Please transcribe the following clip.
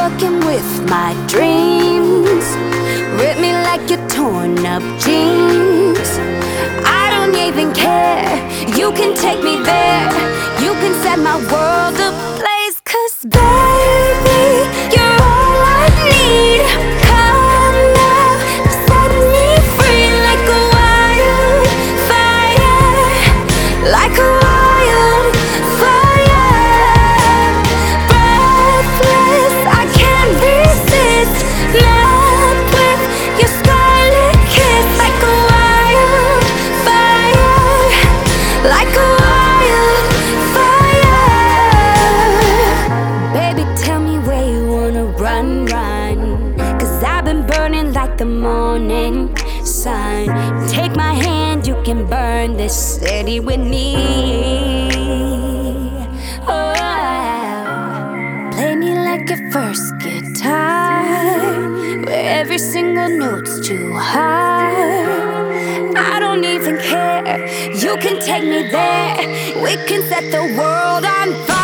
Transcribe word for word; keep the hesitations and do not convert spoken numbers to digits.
fucking with my dreams. Rip me like your torn up jeans. I don't even care, you can take me there. You can set my world ablaze. Cause baby, you're all I need. Come now, set me free like a wildfire. Like a wildfire. Breathless, I can't resist. Melt with your scarlet kiss. Like a wildfire. Like a run, run, cause I've been burning like the morning sun. Take my hand, you can burn this city with me. Oh, play me like your first guitar, where every single note's too hard. I don't even care, you can take me there. We can set the world on fire.